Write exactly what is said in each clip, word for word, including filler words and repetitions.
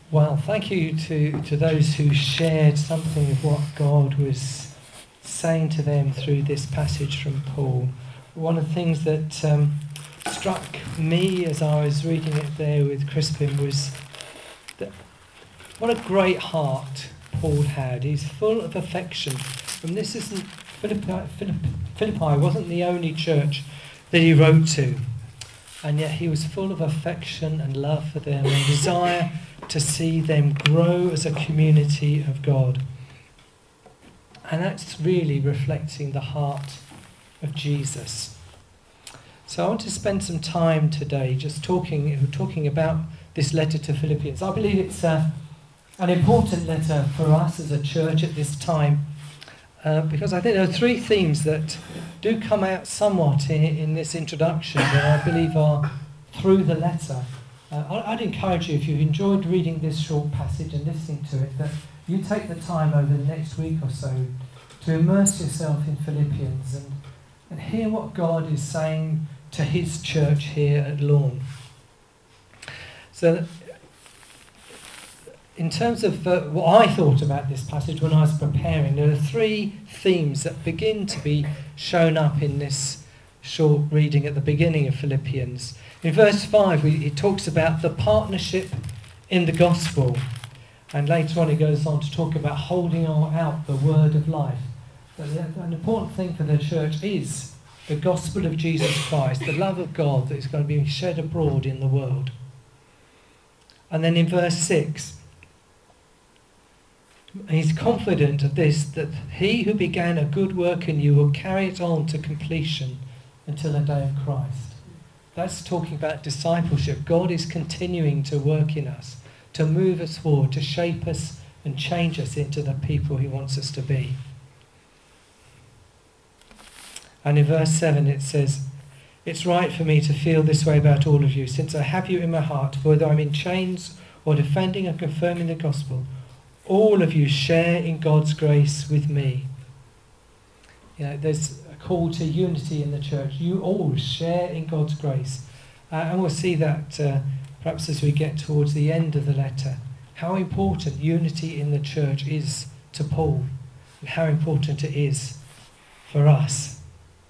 Well, thank you to, to those who shared something of what God was saying to them through this passage from Paul. One of the things that um, struck me as I was reading it there with Crispin was that what a great heart Paul had. He's full of affection. And this isn't Philippi, Philippi, Philippi wasn't the only church that he wrote to. And yet he was full of affection and love for them and desire to see them grow as a community of God. And that's really reflecting the heart of Jesus. So I want to spend some time today just talking, talking about this letter to Philippians. I believe it's a, an important letter for us as a church at this time, uh, because I think there are three themes that do come out somewhat in, in this introduction that I believe are through the letter. Uh, I'd encourage you, if you've enjoyed reading this short passage and listening to it, that you take the time over the next week or so to immerse yourself in Philippians and, and hear what God is saying to his church here at Lawn. So, in terms of uh, what I thought about this passage when I was preparing, there are three themes that begin to be shown up in this short reading at the beginning of Philippians. In verse five, we, it talks about the partnership in the gospel. And later on it goes on to talk about holding out the word of life. But an important thing for the church is the gospel of Jesus Christ, the love of God that is going to be shed abroad in the world. And then in verse six, he's confident of this, that he who began a good work in you will carry it on to completion until the day of Christ. That's talking about discipleship. God is continuing to work in us, to move us forward, to shape us and change us into the people he wants us to be. And in verse seven it says, "It's right for me to feel this way about all of you, since I have you in my heart, whether I'm in chains or defending and confirming the gospel. All of you share in God's grace with me." You know, there's a call to unity in the church. You all share in God's grace. Uh, and we'll see that uh, perhaps as we get towards the end of the letter, how important unity in the church is to Paul and how important it is for us.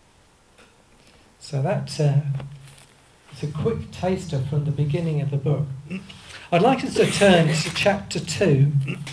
So that uh, is a quick taster from the beginning of the book. I'd like us to turn to chapter two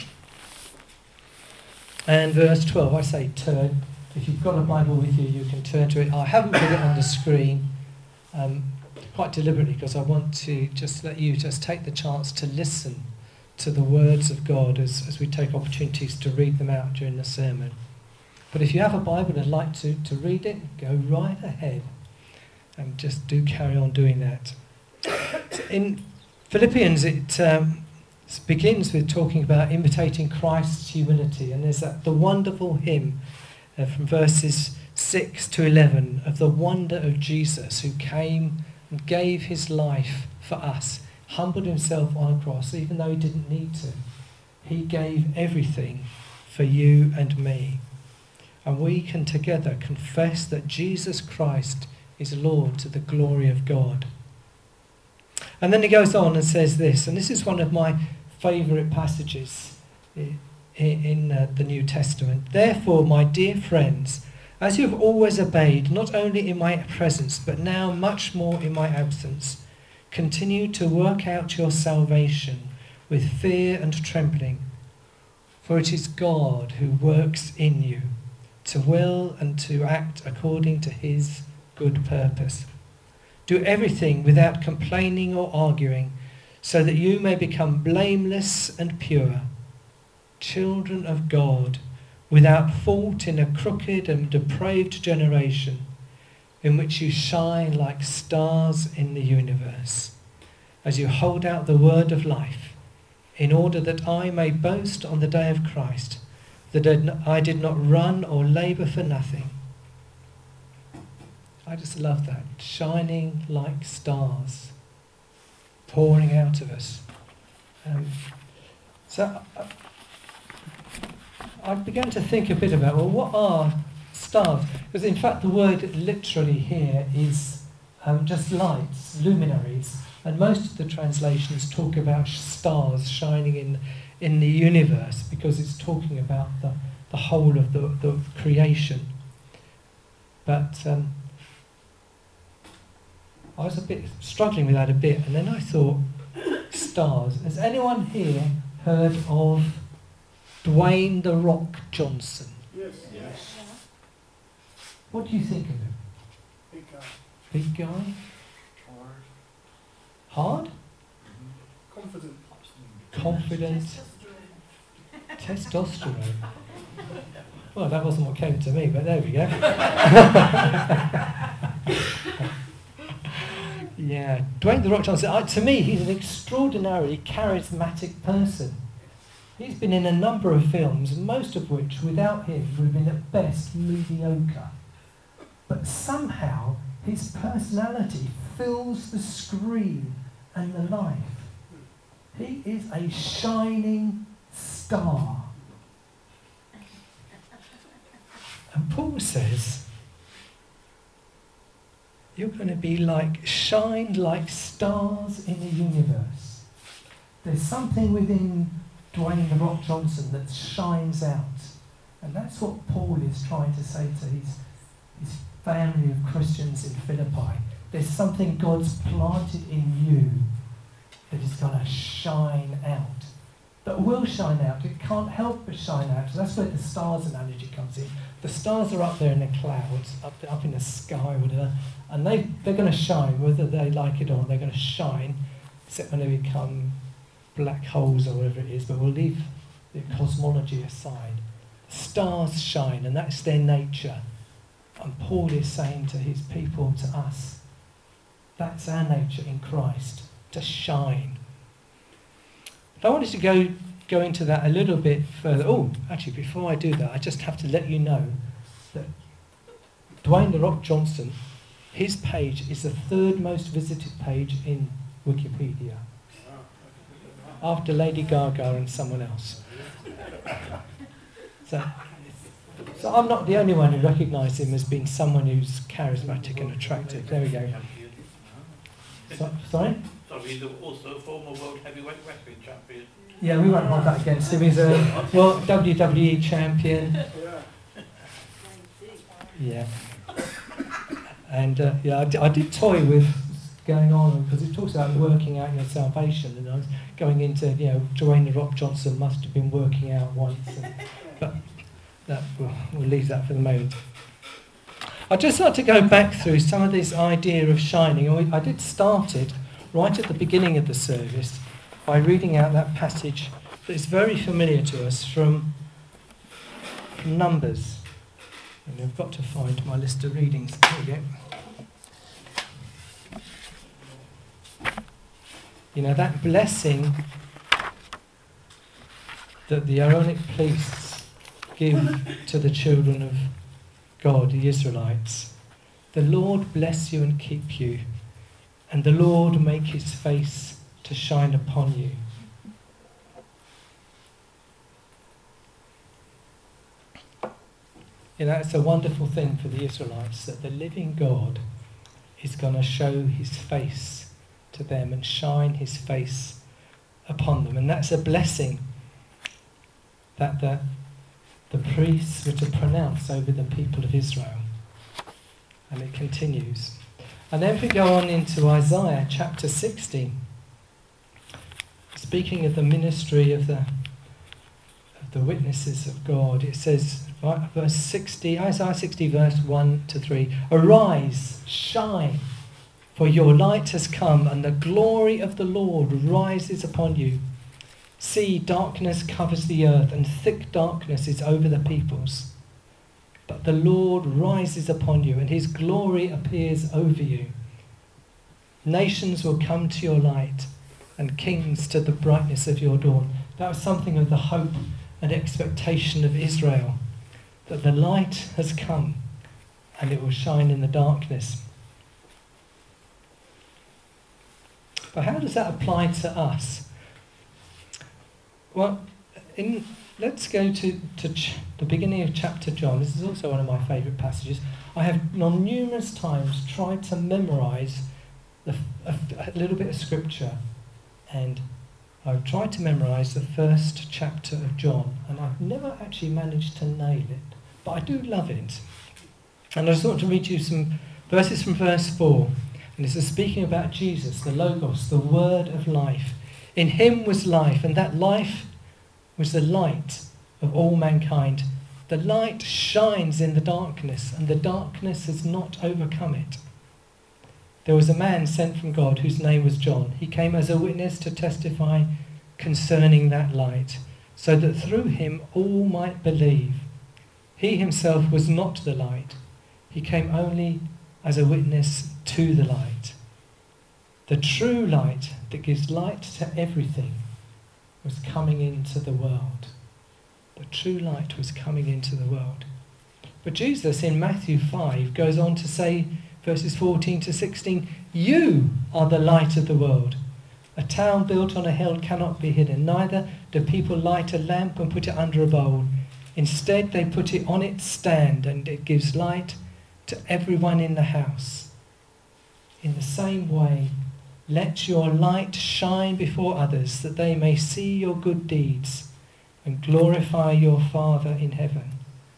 and verse twelve. I say turn. If you've got a Bible with you, you can turn to it. I haven't put it on the screen um, quite deliberately because I want to just let you just take the chance to listen to the words of God as, as we take opportunities to read them out during the sermon. But if you have a Bible and like to, to read it, go right ahead and just do carry on doing that. In Philippians, it um, begins with talking about imitating Christ's humility, and there's that the wonderful hymn uh, from verses six to eleven of the wonder of Jesus who came and gave his life for us, humbled himself on a cross even though he didn't need to. He gave everything for you and me. And we can together confess that Jesus Christ is Lord to the glory of God. And then he goes on and says this, and this is one of my favourite passages in, in uh, the New Testament. "Therefore, my dear friends, as you have always obeyed, not only in my presence, but now much more in my absence, continue to work out your salvation with fear and trembling. For it is God who works in you, to will and to act according to his good purpose. Do everything without complaining or arguing, so that you may become blameless and pure, children of God, without fault in a crooked and depraved generation, in which you shine like stars in the universe, as you hold out the word of life, in order that I may boast on the day of Christ, that I did not run or labour for nothing." I just love that. Shining like stars, pouring out of us. Um, so I, I began to think a bit about, well, what are stars? Because in fact the word literally here is um, just lights, luminaries. And most of the translations talk about stars shining in in the universe because it's talking about the, the whole of the, the creation. But um, I was a bit struggling with that a bit, and then I thought, stars. Has anyone here heard of Dwayne "The Rock" Johnson? Yes. Yes. What do you think of him? Big guy. Big guy? Hard. Hard? Mm-hmm. Confident. Confident. Testosterone. Well, that wasn't what came to me, but there we go. Yeah, Dwayne "The Rock" Johnson, I, to me, he's an extraordinarily charismatic person. He's been in a number of films, most of which, without him, would have been at best mediocre. But somehow, his personality fills the screen and the life. He is a shining star. And Paul says, you're going to be like, shine like stars in the universe. There's something within Dwayne "The Rock" Johnson that shines out. And that's what Paul is trying to say to his, his family of Christians in Philippi. There's something God's planted in you that is going to shine out. That will shine out. It can't help but shine out. So that's where the stars analogy comes in. The stars are up there in the clouds, up, up in the sky, whatever, and they, they're going to shine, whether they like it or not, they're going to shine, except when they become black holes or whatever it is, but we'll leave the cosmology aside. Stars shine, and that's their nature. And Paul is saying to his people, to us, that's our nature in Christ, to shine. If I wanted to go go into that a little bit further, oh, actually, before I do that, I just have to let you know that Dwayne "The Rock" Johnson, his page is the third most visited page in Wikipedia, after Lady Gaga and someone else. So, so I'm not the only one who recognises him as being someone who's charismatic and attractive. There we go. So, sorry? So he's also a former world heavyweight wrestling champion. Yeah, we won't hold that against him. He's a well, W W E champion. Yeah. And uh, yeah, I, d- I did toy with going on because it talks about working out your salvation, and I was going into, you know, Dwayne "The Rock" Johnson must have been working out once, and, but that we'll, we'll leave that for the moment. I'd just like to go back through some of this idea of shining. I did start it right at the beginning of the service by reading out that passage that is very familiar to us from, from Numbers. And I've got to find my list of readings. There we go. You know, that blessing that the Aaronic priests give to the children of God, the Israelites. The Lord bless you and keep you, and the Lord make his face to shine upon you. You know, it's a wonderful thing for the Israelites that the living God is going to show his face to them and shine his face upon them. And that's a blessing that the, the priests were to pronounce over the people of Israel. And it continues. And then if we go on into Isaiah chapter sixty, speaking of the ministry of the of the witnesses of God, it says, right, verse sixty, Isaiah sixty, verse one to three, arise, shine, for your light has come, and the glory of the Lord rises upon you. See, darkness covers the earth, and thick darkness is over the peoples. But the Lord rises upon you, and his glory appears over you. Nations will come to your light, and kings to the brightness of your dawn. That was something of the hope and expectation of Israel, that the light has come, and it will shine in the darkness. But how does that apply to us? Well, in, let's go to, to ch- the beginning of chapter John. This is also one of my favourite passages. I have on numerous times tried to memorise the, a, a little bit of scripture, and I've tried to memorise the first chapter of John, and I've never actually managed to nail it, but I do love it. And I just want to read you some verses from verse four. And this is speaking about Jesus, the Logos, the Word of life. In him was life, and that life was the light of all mankind. The light shines in the darkness, and the darkness has not overcome it. There was a man sent from God whose name was John. He came as a witness to testify concerning that light, so that through him all might believe. He himself was not the light. He came only as a witness to the light. The true light that gives light to everything was coming into the world. The true light was coming into the world. But Jesus in Matthew five goes on to say, verses fourteen to sixteen, you are the light of the world. A town built on a hill cannot be hidden. Neither do people light a lamp and put it under a bowl. Instead, they put it on its stand, and it gives light to everyone in the house. In the same way, let your light shine before others, that they may see your good deeds and glorify your Father in heaven.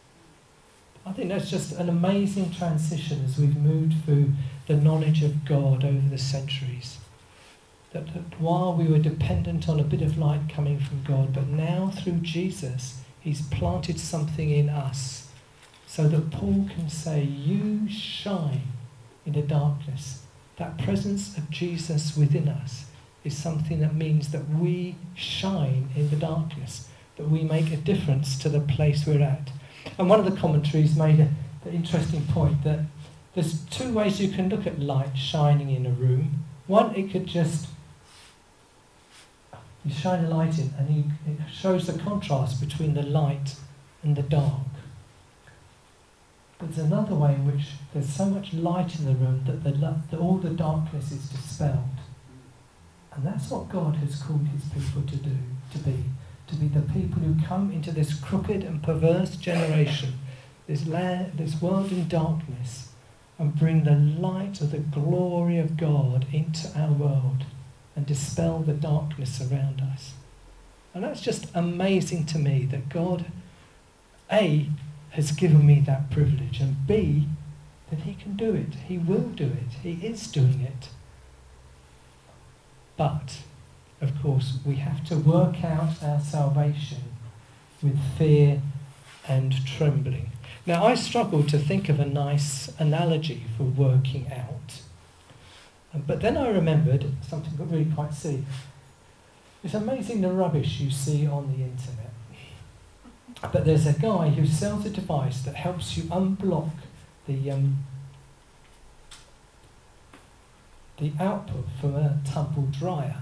I think that's just an amazing transition as we've moved through the knowledge of God over the centuries. That, that while we were dependent on a bit of light coming from God, but now through Jesus, he's planted something in us so that Paul can say, you shine in the darkness. That presence of Jesus within us is something that means that we shine in the darkness, that we make a difference to the place we're at. And one of the commentaries made a, the interesting point that there's two ways you can look at light shining in a room. One, it could just, you shine a light in and you, it shows the contrast between the light and the dark. But there's another way in which there's so much light in the room that, the, that all the darkness is dispelled. And that's what God has called his people to do, to be. To be the people who come into this crooked and perverse generation, this land, this world in darkness, and bring the light of the glory of God into our world and dispel the darkness around us. And that's just amazing to me that God, A, has given me that privilege, and B, that he can do it. He will do it. He is doing it. But, of course, we have to work out our salvation with fear and trembling. Now, I struggle to think of a nice analogy for working out. But then I remembered something really quite silly. It's amazing the rubbish you see on the internet. But there's a guy who sells a device that helps you unblock the um, the output from a tumble dryer.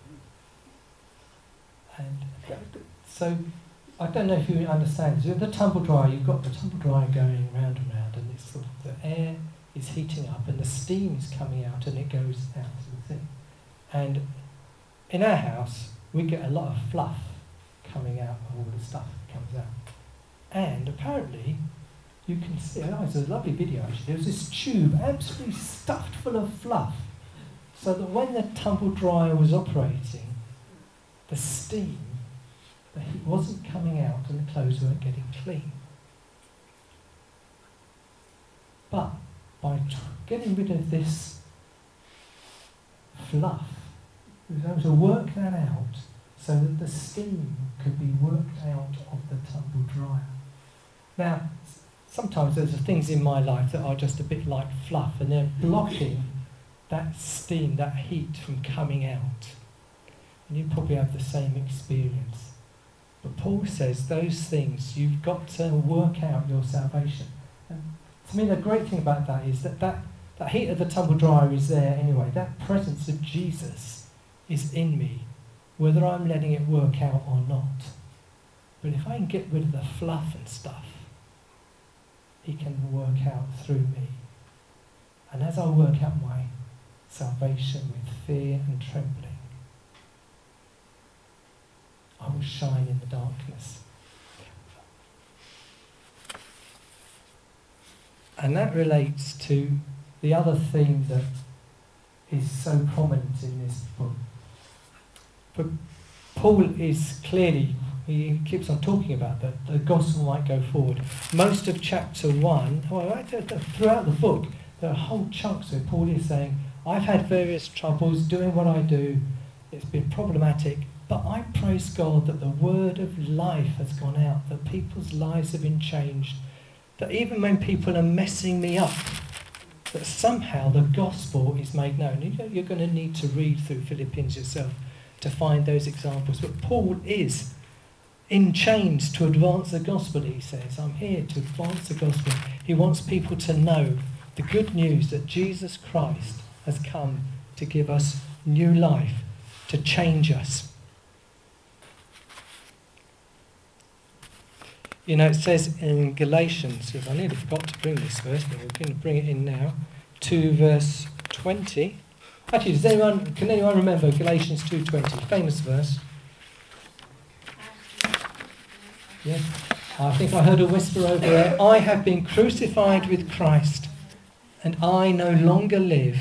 And so I don't know if you understand. So the tumble dryer, you've got the tumble dryer going round and round, and it's sort of the air is heating up and the steam is coming out and it goes out of the thing. And in our house, we get a lot of fluff coming out of all the stuff that comes out. And apparently, you can see, oh, it's a lovely video actually, there was this tube absolutely stuffed full of fluff, so that when the tumble dryer was operating, the steam, the heat wasn't coming out and the clothes weren't getting clean. But by getting rid of this fluff, we were able to work that out so that the steam could be worked out of the tumble dryer. Now, sometimes there's things in my life that are just a bit like fluff, and they're blocking that steam, that heat from coming out. And you probably have the same experience. But Paul says those things, you've got to work out your salvation. And to me, the great thing about that is that that, that heat of the tumble dryer is there anyway. That presence of Jesus is in me, whether I'm letting it work out or not. But if I can get rid of the fluff and stuff, he can work out through me. And as I work out my salvation with fear and trembling, I will shine in the darkness. And that relates to the other theme that is so prominent in this book. But Paul is clearly, he keeps on talking about that the gospel might go forward. Most of chapter one, well, throughout the book, there are whole chunks where Paul is saying, I've had various troubles doing what I do, it's been problematic, but I praise God that the word of life has gone out, that people's lives have been changed, that even when people are messing me up, that somehow the gospel is made known. You're going to need to read through Philippians yourself to find those examples. But Paul is in chains to advance the gospel, he says. I'm here to advance the gospel. He wants people to know the good news that Jesus Christ has come to give us new life, to change us. You know, it says in Galatians, I nearly forgot to bring this verse, but we're going to bring it in now, two verse twenty. Actually, does anyone, can anyone remember Galatians two twenty, famous verse? Yes. I think I heard a whisper over there. I have been crucified with Christ, and I no longer live,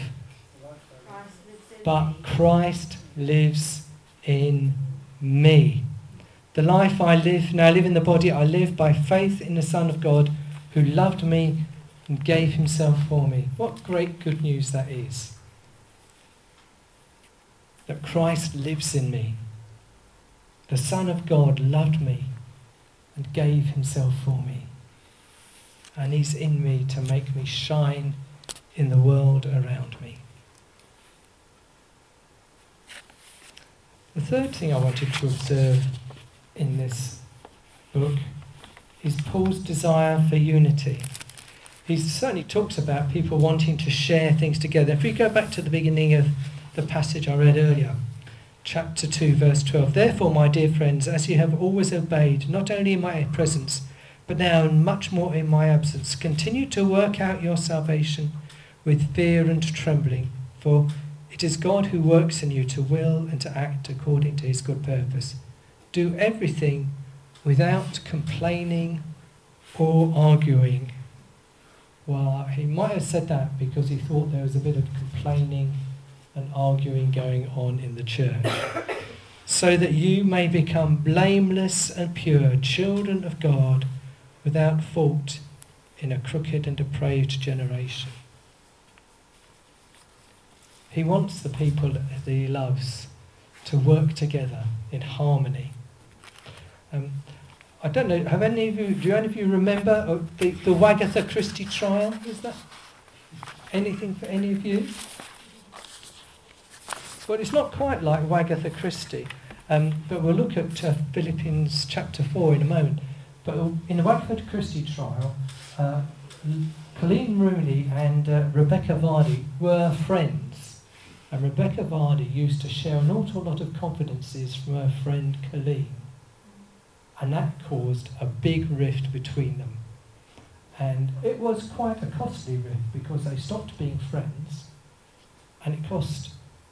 but Christ lives in me. The life I live, now I live in the body, I live by faith in the Son of God who loved me and gave himself for me. What great good news that is. That Christ lives in me. The Son of God loved me and gave himself for me. And he's in me to make me shine in the world around me. The third thing I wanted to observe in this book is Paul's desire for unity. He certainly talks about people wanting to share things together. If we go back to the beginning of the passage I read earlier, chapter two, verse twelve, therefore, my dear friends, as you have always obeyed, not only in my presence, but now and much more in my absence, continue to work out your salvation with fear and trembling, for it is God who works in you to will and to act according to his good purpose. Do everything without complaining or arguing. Well, he might have said that because he thought there was a bit of complaining and arguing going on in the church. So that you may become blameless and pure, children of God, without fault in a crooked and depraved generation. He wants the people that he loves to work together in harmony. Um, I don't know, have any of you, do any of you remember uh, the, the Wagatha Christie trial? Is that anything for any of you? Well, it's not quite like Wagatha Christie, um, but we'll look at uh, Philippians chapter four in a moment. But in the Wagatha Christie trial, uh, Colleen Rooney and uh, Rebecca Vardy were friends. And Rebecca Vardy used to share an awful lot of confidences from her friend Colleen. And that caused a big rift between them. And it was quite a costly rift because they stopped being friends. And it cost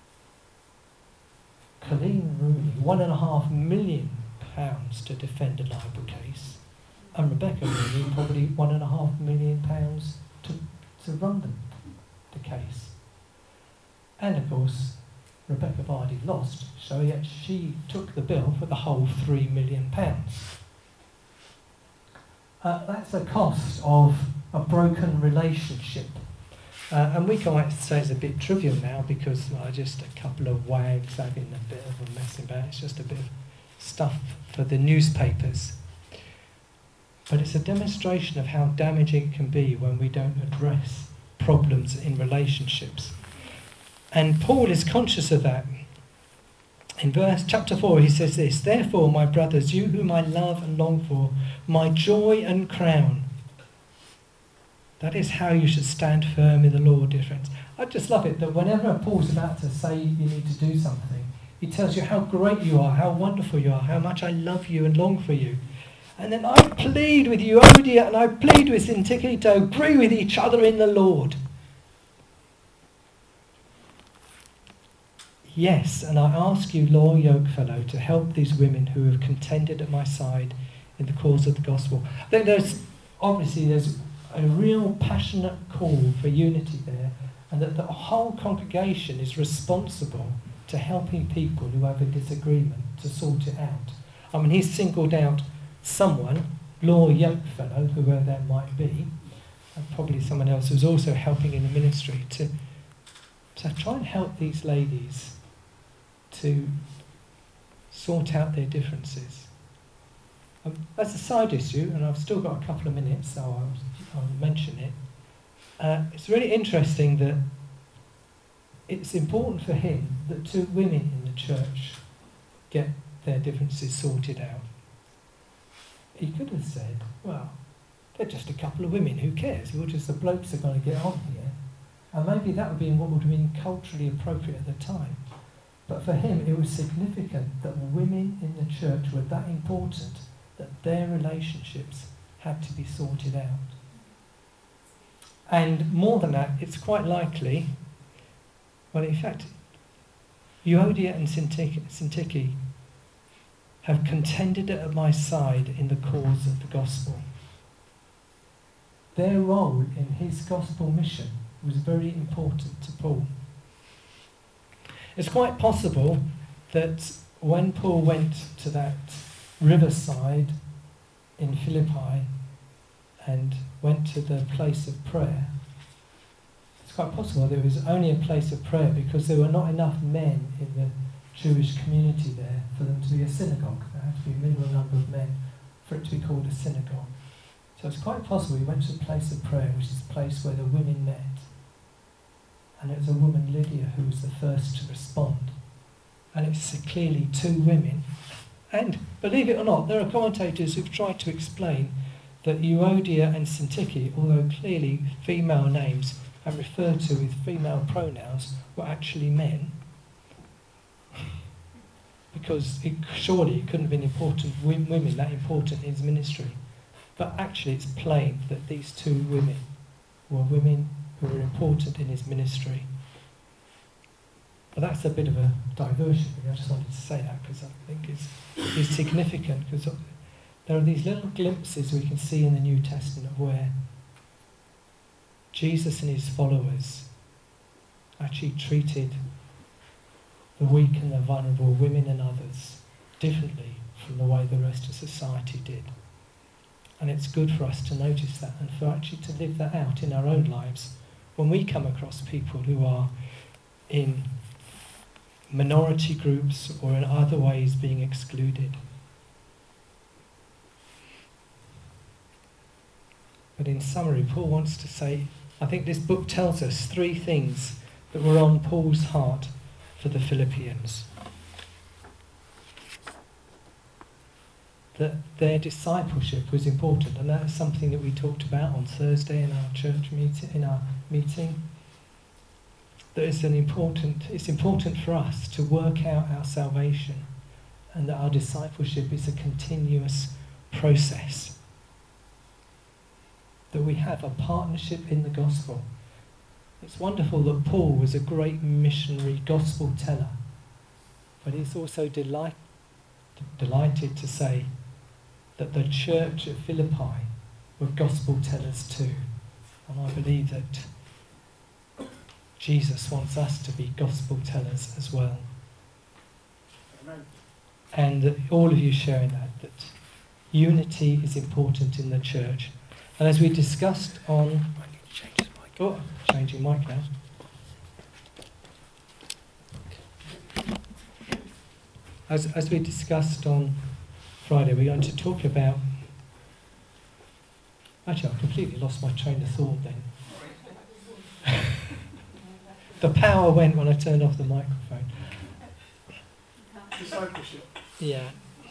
Colleen Rooney one and a half million pounds to defend a libel case. And Rebecca Rooney probably one and a half million pounds to, to run them, the case. And of course, Rebecca Vardy lost, so yet she took the bill for the whole three million pounds. Uh, that's the cost of a broken relationship. Uh, and we might say it's a bit trivial now because well, just a couple of wags having a bit of a mess about. It's just a bit of stuff for the newspapers. But it's a demonstration of how damaging it can be when we don't address problems in relationships. And Paul is conscious of that. In verse chapter four he says this, therefore, my brothers, you whom I love and long for, my joy and crown. That is how you should stand firm in the Lord, dear friends. I just love it that whenever Paul's about to say you need to do something, he tells you how great you are, how wonderful you are, how much I love you and long for you. And then I plead with you, Euodia, and I plead with Syntyche, agree with each other in the Lord. Yes, and I ask you, loyal yokefellow, to help these women who have contended at my side in the cause of the gospel. I think there's, obviously, there's a real passionate call for unity there. and that the whole congregation is responsible to helping people who have a disagreement to sort it out. I mean, he's singled out someone, Law Yokefellow, whoever that might be, and probably someone else who's also helping in the ministry, to, to try and help these ladies to sort out their differences. Um, as a side issue, and I've still got a couple of minutes, so I'll, I'll mention it, uh, it's really interesting that it's important for him that two women in the church get their differences sorted out. He could have said, well, they're just a couple of women, who cares? We're just the blokes are going to get on here. And maybe that would be what would have been culturally appropriate at the time. But for him, it was significant that women in the church were that important that their relationships had to be sorted out. And more than that, it's quite likely, well, in fact, Euodia and Syntyche have contended at my side in the cause of the gospel. Their role in his gospel mission was very important to Paul. It's quite possible that when Paul went to that riverside in Philippi and went to the place of prayer, it's quite possible there was only a place of prayer because there were not enough men in the Jewish community there for them to be a synagogue. There had to be a minimum number of men for it to be called a synagogue. So it's quite possible he went to a place of prayer, which is a place where the women met. And it was a woman, Lydia, who was the first to respond. And it's clearly two women. And believe it or not, there are commentators who've tried to explain that Euodia and Syntyche, although clearly female names and referred to with female pronouns, were actually men. Because it, surely it couldn't have been important women that important in his ministry. But actually it's plain that these two women were women who were important in his ministry. But that's a bit of a diversion. I just wanted to say that because I think it's, it's significant, because there are these little glimpses we can see in the New Testament of where Jesus and his followers actually treated the weak and the vulnerable, women and others, differently from the way the rest of society did. And it's good for us to notice that and for actually to live that out in our own lives when we come across people who are in minority groups or in other ways being excluded. But in summary, Paul wants to say, I think this book tells us three things that were on Paul's heart for the Philippians. That their discipleship was important, and that is something that we talked about on Thursday in our church meeting. In our meeting, that it's an important. It's important for us to work out our salvation, and that our discipleship is a continuous process. That we have a partnership in the gospel. It's wonderful that Paul was a great missionary gospel teller, but he's also delight, delighted to say that the church at Philippi were gospel tellers too. And I believe that Jesus wants us to be gospel tellers as well. Amen. And that all of you sharing that, that unity is important in the church. And as we discussed on... I need to change the mic. Oh, changing mic now. As, as we discussed on Friday, we're going to talk about... Actually, I completely lost my train of thought then. The power went when I turned off the microphone. Discipleship. Yeah.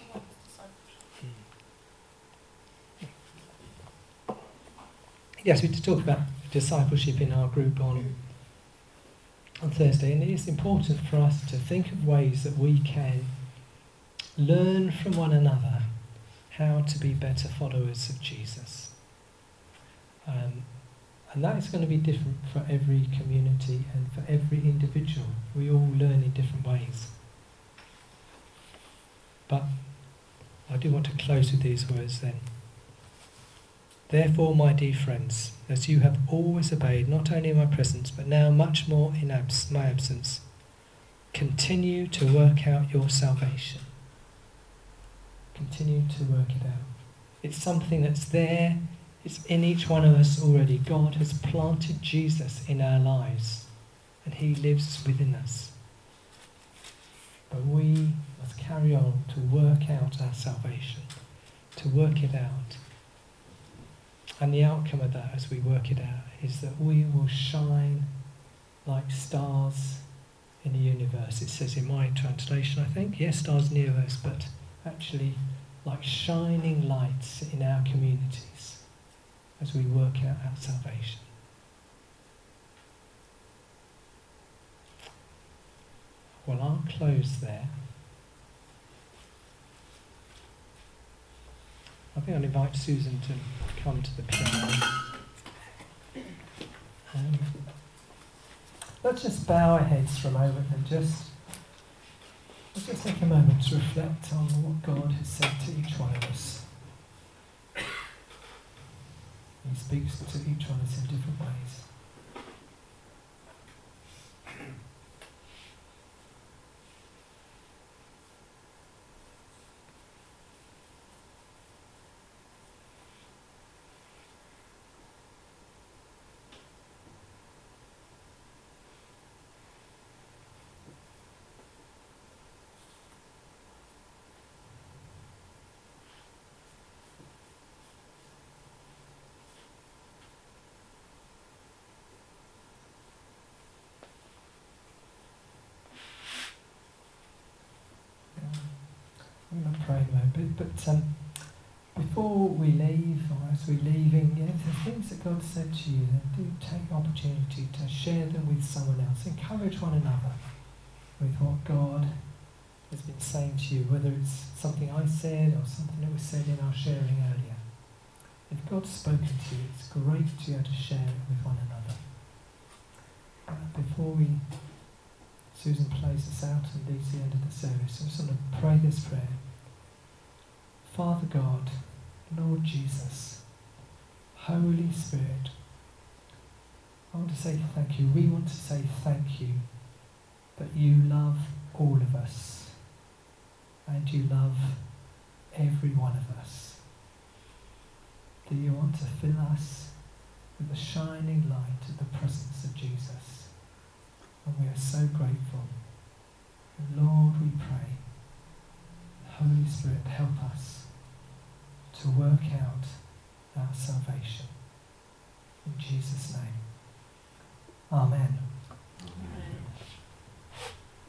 Yes, we talked about discipleship in our group on, on Thursday, and it is important for us to think of ways that we can learn from one another how to be better followers of Jesus. Um, and that is going to be different for every community and for every individual. We all learn in different ways. But I do want to close with these words then. Therefore, my dear friends, as you have always obeyed, not only in my presence, but now much more in abs- my absence, continue to work out your salvation. Continue to work it out. It's something that's there. It's in each one of us already. God has planted Jesus in our lives, and he lives within us. But we must carry on to work out our salvation, to work it out. And the outcome of that, as we work it out, is that we will shine like stars in the universe. It says in my translation, I think, yes, stars in the universe, but actually like shining lights in our communities as we work out our salvation. Well, I'll close there. I think I'll invite Susan to come to the piano. Um, let's just bow our heads for a moment and just let's just take a moment to reflect on what God has said to each one of us. He speaks to each one of us in different ways. I'm going to pray a moment, but um, before we leave, or as we're leaving, you know, the things that God said to you, then do take opportunity to share them with someone else. Encourage one another with what God has been saying to you, whether it's something I said or something that was said in our sharing earlier. If God's spoken to you, it's great to be able to share it with one another. Uh, before we, Susan plays us out and leads the end of the service, I just want to pray this prayer. Father God, Lord Jesus, Holy Spirit, I want to say thank you. We want to say thank you that you love all of us and you love every one of us. That you want to fill us with the shining light of the presence of Jesus. And we are so grateful. And Lord, we pray, Holy Spirit, help us to work out our salvation. In Jesus' name. Amen.